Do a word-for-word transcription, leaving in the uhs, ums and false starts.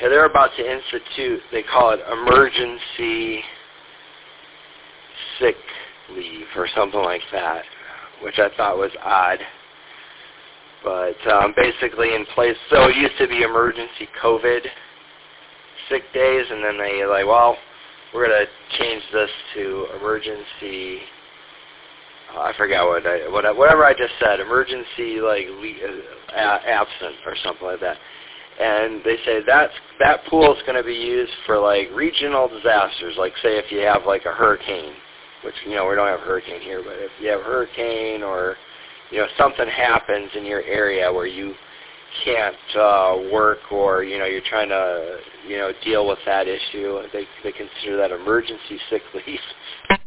they're about to institute, they call it emergency sick leave or something like that, which I thought was odd. But um, basically in place, so it used to be emergency COVID sick days, and then they like, well, we're going to change this to emergency, uh, I forgot what I, what I, whatever I just said, emergency like uh, absent or something like that. And they say that's, that pool is going to be used for like regional disasters, like say if you have like a hurricane, which, you know, we don't have a hurricane here, but if you have a hurricane or, you know, something happens in your area where you can't uh, work or, you know, you're trying to, you know, deal with that issue, they, they consider that emergency sick leave.